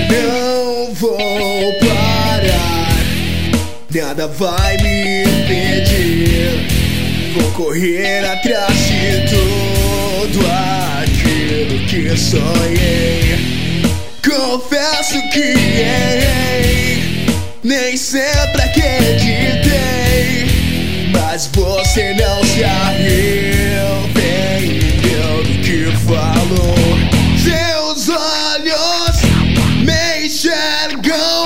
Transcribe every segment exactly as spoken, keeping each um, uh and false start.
Não vou parar, nada vai me impedir. Vou correr atrás de tudo aquilo que sonhei. Confesso que errei, nem sempre acreditei, mas você não se arrependeu do que falou. Seus olhos me enxergam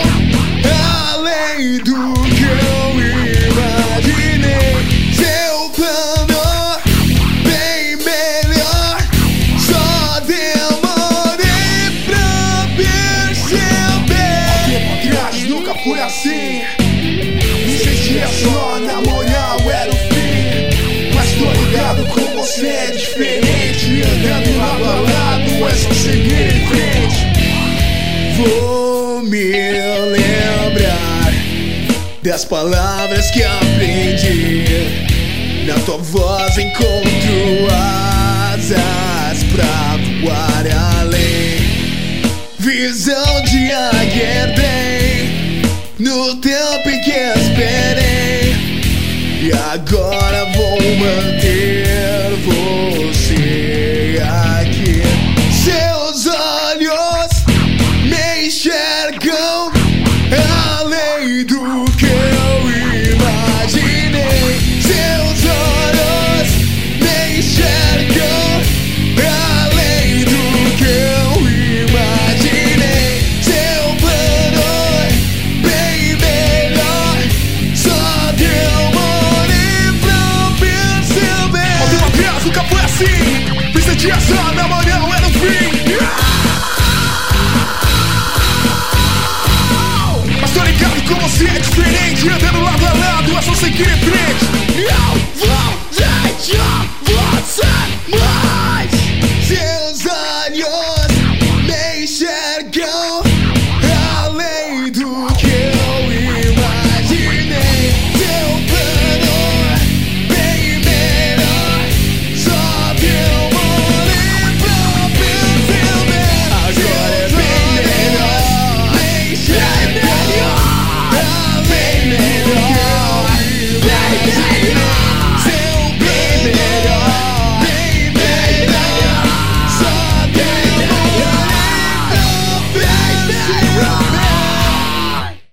além do que eu imaginei. Seu plano bem melhor, só demorei pra perceber. Tempo atrás nunca foi assim. Em seis dias só, na moral era o fim. Mas tô ligado com você é diferente. Andando lado a lado é só seguir em frente. Vou me lembrar das palavras que aprendi. Na tua voz encontro asas pra voar além. Visão de águia herdei no tempo em que esperei, e agora vou manter você aqui. Seus olhos me enxergam além do que eu imaginei. Seus olhos me enxergam além do que eu imaginei. Seu plano bem melhor, só demorei pra perceber. Há tempo atrás nunca foi assim. Em seis dias só, na manhã era o fim. Mas tô ligado com você é diferente. Andando lado a lado é só seguir em frente.